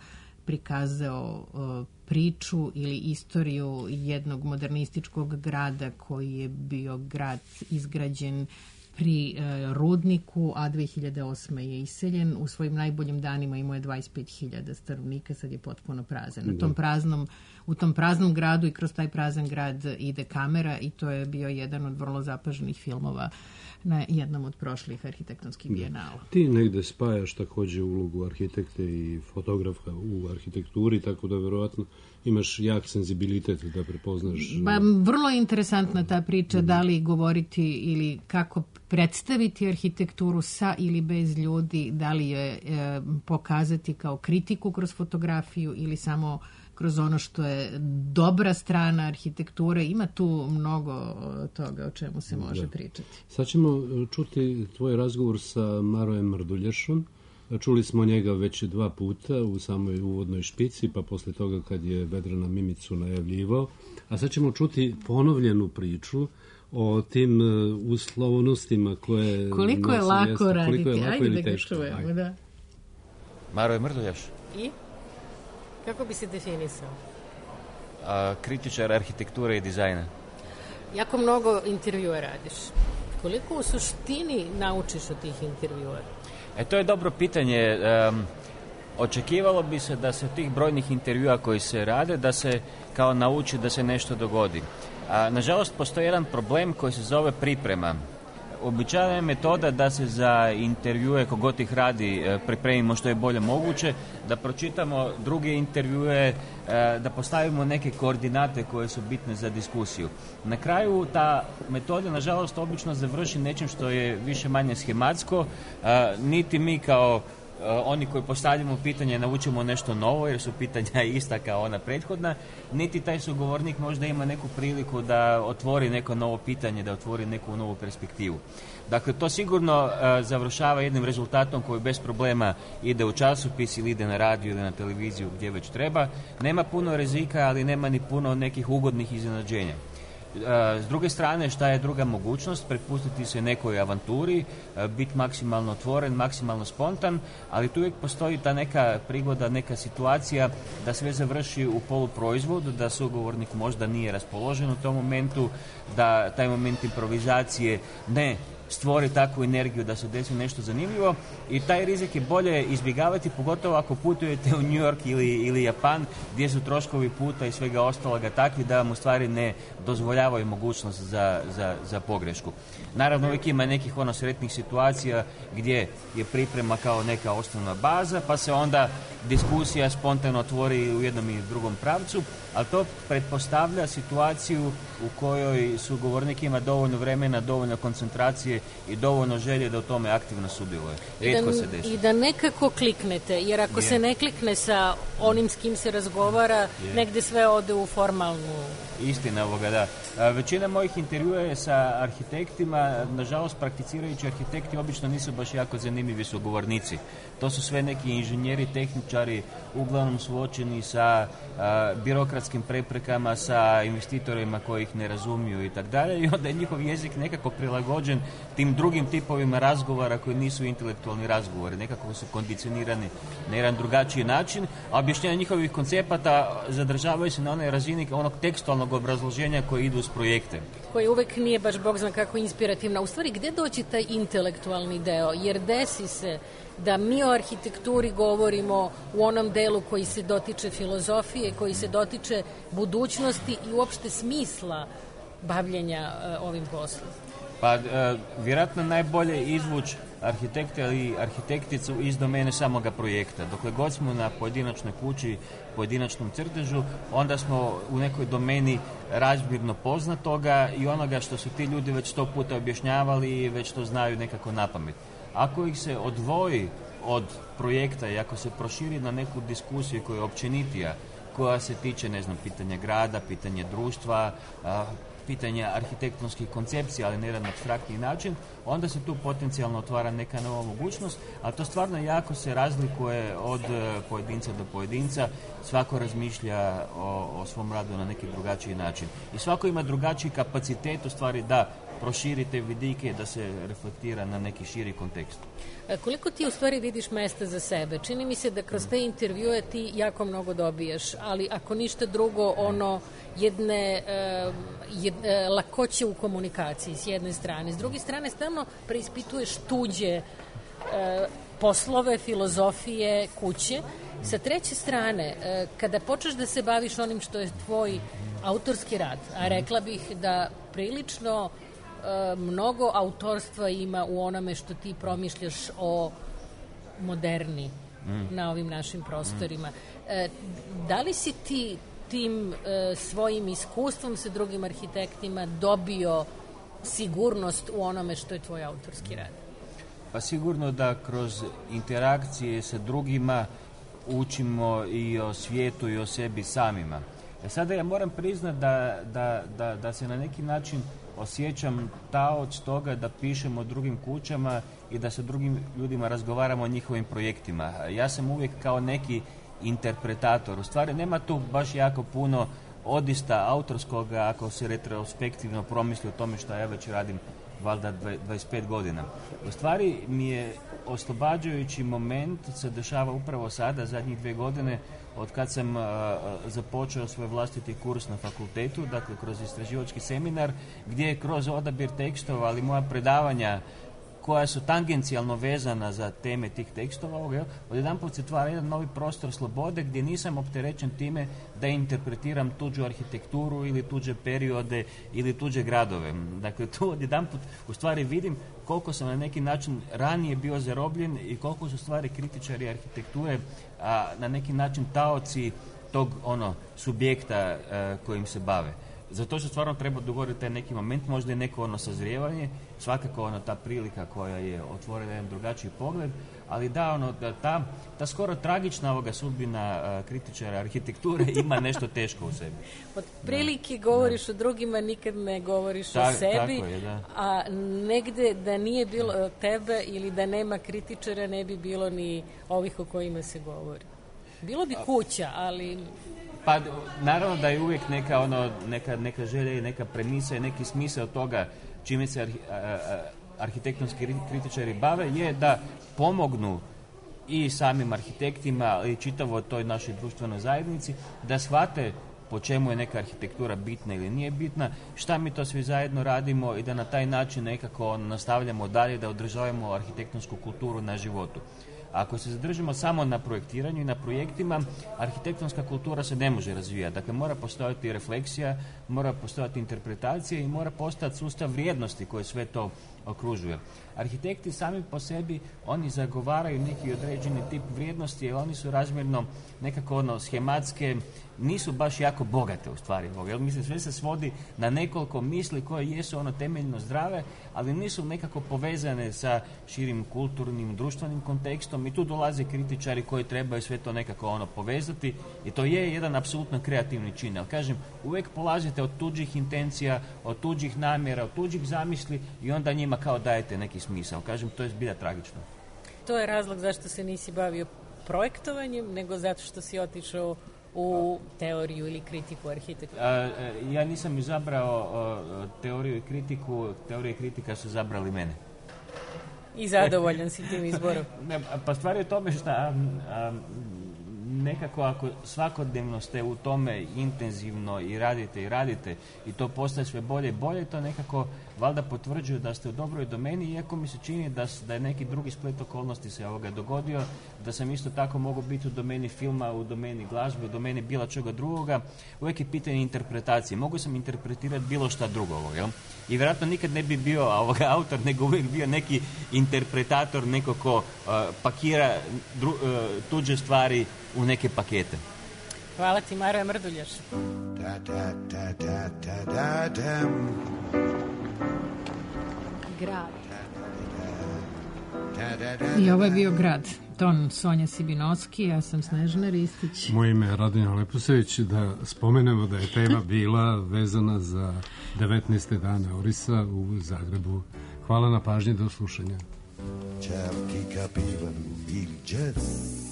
prikazao uh, priču ili istoriju jednog modernističkog grada koji je bio grad izgrađen pri uh, rudniku, a dve hiljade osme je iseljen. U svojim najboljim danima imao je dvadeset pet hiljada stanovnika, sad je potpuno prazan. Na tom praznom, u tom praznom gradu i kroz taj prazan grad ide kamera i to je bio jedan od vrlo zapaženih filmova na jednom od prošlih arhitektonskih bijenala. Ti negde spajaš takođe ulogu arhitekte i fotografa u arhitekturi, tako da verovatno imaš jak senzibilitet da prepoznaš. Ba, vrlo je interesantna ta priča, da li govoriti ili kako predstaviti arhitekturu sa ili bez ljudi, da li je e, pokazati kao kritiku kroz fotografiju ili samo kroz ono što je dobra strana arhitekture. Ima tu mnogo toga o čemu se može da. pričati. Sad ćemo čuti tvoj razgovor sa Marojem Mrduljašom. Čuli smo njega već dva puta u samoj uvodnoj špici, pa posle toga kad je Vedrana Mimicu najavljivao. A sad ćemo čuti ponovljenu priču o tim uslovnostima koje... Koliko je lako jeste, raditi? Koliko je lako Ajde ili da teško. ga čujemo, da. Maroje Mrduljaš. I? Kako bi se definisao? A, kritičar arhitekture i dizajna. Jako mnogo intervjua radiš. Koliko u suštini naučiš od tih intervjua? E, to je dobro pitanje. Um, očekivalo bi se da se tih brojnih intervjua koji se rade, da se kao nauči da se nešto dogodi. A, nažalost, postoji jedan problem koji se zove priprema. Običajna je metoda da se za intervjue, kogod ih radi, pripremimo što je bolje moguće, da pročitamo druge intervjue, da postavimo neke koordinate koje su bitne za diskusiju. Na kraju ta metoda, nažalost, obično završi nečim što je više manje schematsko, niti mi kao oni koji postavljamo pitanje naučimo nešto novo jer su pitanja ista kao ona prethodna, niti taj sugovornik možda ima neku priliku da otvori neko novo pitanje, da otvori neku novu perspektivu. Dakle, to sigurno uh, završava jednim rezultatom koji bez problema ide u časopis ili ide na radio ili na televiziju gdje već treba. Nema puno rizika, ali nema ni puno nekih ugodnih iznenađenja. S druge strane, šta je druga mogućnost? Prepustiti se nekoj avanturi, biti maksimalno otvoren, maksimalno spontan, ali tu uvijek postoji ta neka prigoda, neka situacija da sve završi u poluproizvodu, da sugovornik možda nije raspoložen u tom momentu, da taj moment improvizacije ne stvori takvu energiju da se desi nešto zanimljivo i taj rizik je bolje izbjegavati, pogotovo ako putujete u New York ili, ili Japan gdje su troškovi puta i svega ostaloga takvi da vam u stvari ne dozvoljavaju mogućnost za, za, za pogrešku. Naravno uvijek ima nekih ono sretnih situacija gdje je priprema kao neka osnovna baza pa se onda diskusija spontano otvori u jednom i drugom pravcu, ali to pretpostavlja situaciju u kojoj su govornik ima dovoljno vremena, dovoljno koncentracije i dovoljno želje da u tome aktivno sudjeluje. Rijetko I da, se desi. I da nekako kliknete, jer ako je. se ne klikne sa onim s kim se razgovara, je. negde sve ode u formalnu... Istina ovoga, da. A, većina mojih intervjua je sa arhitektima, nažalost prakticirajući arhitekti obično nisu baš jako zanimljivi sugovornici. To su sve neki inženjeri, tehničari, uglavnom suočeni sa a, birokratskim preprekama, sa investitorima koji ih ne razumiju i tako dalje i onda je njihov jezik nekako prilagođen tim drugim tipovima razgovora koji nisu intelektualni razgovori, nekako su kondicionirani na jedan drugačiji način, a objašnjenje njihovih koncepata zadržavaju se na onoj razini onog tekstualnog obrazloženja koji idu uz projekte. Koji uvek nije baš bog zna kako inspirativna. U stvari, gde doći taj intelektualni deo? Jer desi se da mi o arhitekturi govorimo u onom delu koji se dotiče filozofije, koji se dotiče budućnosti i uopšte smisla bavljenja uh, ovim poslom. Pa, uh, vjerojatno najbolje izvući arhitekta ili arhitekticu iz domene samoga projekta. Dokle god smo na pojedinačnoj kući, pojedinačnom crtežu, onda smo u nekoj domeni razbirno poznatoga i onoga što su ti ljudi već sto puta objašnjavali i već to znaju nekako napamet. Ako ih se odvoji od projekta i ako se proširi na neku diskusiju koja je općenitija, koja se tiče, ne znam, pitanja grada, pitanja društva, a, pitanja arhitektonskih koncepcija, ali na jedan apstraktni način, onda se tu potencijalno otvara neka nova mogućnost, a to stvarno jako se razlikuje od pojedinca do pojedinca, svako razmišlja o, o svom radu na neki drugačiji način. I svako ima drugačiji kapacitet u stvari da proširi te vidike, da se reflektira na neki širi kontekst. Koliko ti u stvari vidiš mesta za sebe? Čini mi se da kroz te intervjue ti jako mnogo dobijaš, ali ako ništa drugo, ono jedne uh, jed, uh, lakoće u komunikaciji s jedne strane. S druge strane, stalno preispituješ tuđe uh, poslove, filozofije, kuće. Sa treće strane, uh, kada počneš da se baviš onim što je tvoj autorski rad, a rekla bih da prilično mnogo autorstva ima u onome što ti promišljaš o moderni mm. na ovim našim prostorima. Mm. Da li si ti tim svojim iskustvom sa drugim arhitektima dobio sigurnost u onome što je tvoj autorski rad? Pa sigurno da kroz interakcije sa drugima učimo i o svijetu i o sebi samima. E sada ja moram priznati da, da, da, da se na neki način osjećam taoc toga da pišem o drugim kućama i da sa drugim ljudima razgovaramo o njihovim projektima. Ja sam uvijek kao neki interpretator. U stvari nema tu baš jako puno odista autorskoga ako se retrospektivno promisli o tome što ja već radim valjda dvadeset pet godina. U stvari mi je oslobađajući moment se dešava upravo sada, zadnjih dvije godine, od kad sam uh, započeo svoj vlastiti kurs na fakultetu, dakle kroz istraživački seminar, gdje je kroz odabir tekstova, ali moja predavanja koja su tangencijalno vezana za teme tih tekstova, odjedanput se stvara jedan novi prostor slobode gdje nisam opterećen time da interpretiram tuđu arhitekturu ili tuđe periode ili tuđe gradove. Dakle, tu odjedanput u stvari vidim koliko sam na neki način ranije bio zarobljen i koliko su stvari kritičari arhitekture a, na neki način taoci tog ono subjekta a, kojim se bave. Zato što stvarno treba dogoditi taj neki moment, možda je neko ono sazrijevanje, svakako ono ta prilika koja je otvorila jedan drugačiji pogled, ali da ono da ta, ta skoro tragična ovoga sudbina uh, kritičara arhitekture ima nešto teško u sebi. Od prilike da, govoriš da. o drugima, nikad ne govoriš Ta, o sebi, tako je, da. A negde da nije bilo tebe ili da nema kritičara ne bi bilo ni ovih o kojima se govori. Bilo bi kuća, ali... Pa naravno da je uvijek neka, ono, neka, neka želja i neka premisa i neki smisao toga čime se arhi, a, a, arhitektonski kritičari bave je da pomognu i samim arhitektima i čitavo toj našoj društvenoj zajednici da shvate po čemu je neka arhitektura bitna ili nije bitna, šta mi to svi zajedno radimo i da na taj način nekako nastavljamo dalje, da održavamo arhitektonsku kulturu na životu. Ako se zadržimo samo na projektiranju i na projektima, arhitektonska kultura se ne može razvijati. Dakle, mora postojati refleksija, mora postojati interpretacija i mora postojati sustav vrijednosti koje sve to okružuje. Arhitekti sami po sebi, oni zagovaraju neki određeni tip vrijednosti, jer oni su razmjerno nekako ono schematske, nisu baš jako bogate u stvari. Jer mislim, sve se svodi na nekoliko misli koje jesu ono temeljno zdrave, ali nisu nekako povezane sa širim kulturnim, društvenim kontekstom i tu dolaze kritičari koji trebaju sve to nekako ono povezati i to je jedan apsolutno kreativni čin. Ali kažem, uvijek polazite od tuđih intencija, od tuđih namjera, od tuđih zamisli i onda njima kao dajete neki smisao. Kažem, to je zbilja tragično. To je razlog zašto se nisi bavio projektovanjem, nego zato što si otišao u teoriju ili kritiku arhitekture? Ja nisam izabrao teoriju i kritiku, teorija i kritika su zabrali mene. I zadovoljan si tim izborom? Ne, pa stvar je u tome što a, a, nekako ako svakodnevno ste u tome intenzivno i radite i radite i to postaje sve bolje i bolje, to nekako valjda potvrđuje da ste u dobroj domeni, iako mi se čini da, da je neki drugi splet okolnosti se ovoga dogodio, da sam isto tako mogu biti u domeni filma, u domeni glazbe, u domeni bilo čega drugoga. Uvijek je pitanje interpretacije. Mogu sam interpretirati bilo šta drugo, jel? I vjerojatno nikad ne bi bio ovoga autor, nego uvijek bio neki interpretator, neko ko uh, pakira dru, uh, tuđe stvari u neke pakete. Hvala ti, Maroja Mrduljaš. Da, da, da, da, da, da, da. Grad. I ovo je bio Grad. Ton Sonja Sibinovski, ja sam Snežana Ristić. Moje ime je Radonja Leposević. Da spomenemo da je tema bila vezana za devetnaeste dane Orisa u Zagrebu. Hvala na pažnji, do slušanja. Certi capivano il jazz,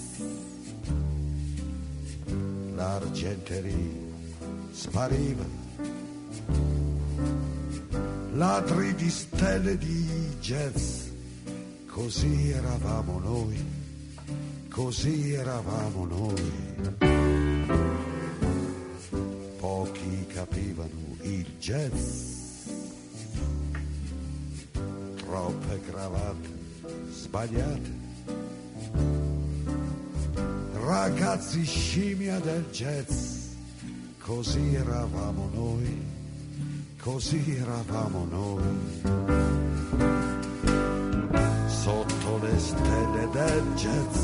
l'argenteria spariva, ladri di stelle di jazz, così eravamo noi, così eravamo noi. Pochi capivano il jazz, troppe cravatte sbagliate, ragazzi scimmia del jazz, così eravamo noi, così eravamo noi. Sotto le stelle del jazz,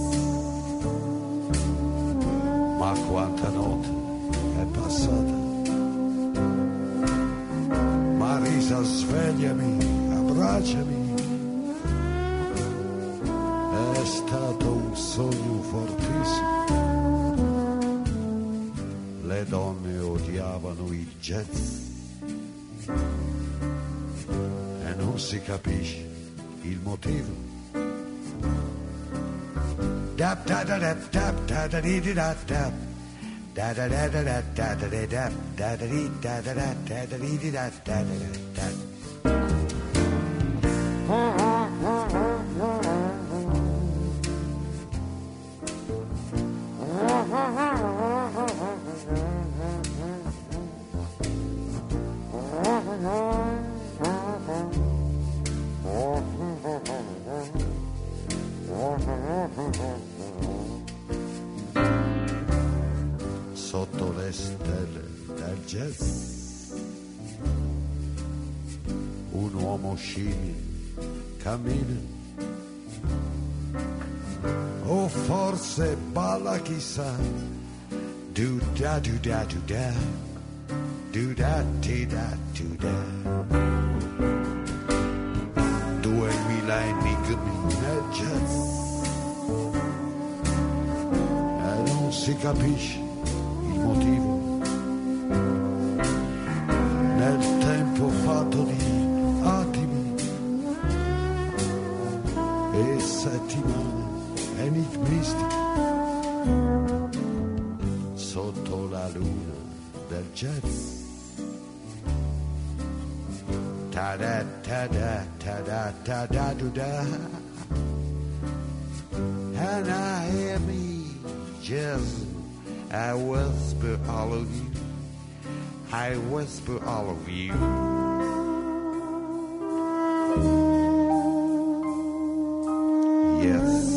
ma quanta notte è passata. Marisa, svegliami, abbracciami, è stato un sogno fortissimo. Le donne odiavano il jazz e non si capisce il motivo. Dap da da da dap da da di di da dap da da da da da da da da dap da da di da da da da da di di da da da da. Sotto le stelle del jazz, un uomo scimmia cammina, o forse balla, chissà, do da do da do da, do da ti da do da. Duemila enigmi nel jazz e non si capisce il motivo. Nel tempo fatto di attimi e settimane enigmistiche, sotto la luna del jazz. Ta da ta da ta da ta da do da, and I hear me jazz I whisper all of you. I whisper all of you. Yes.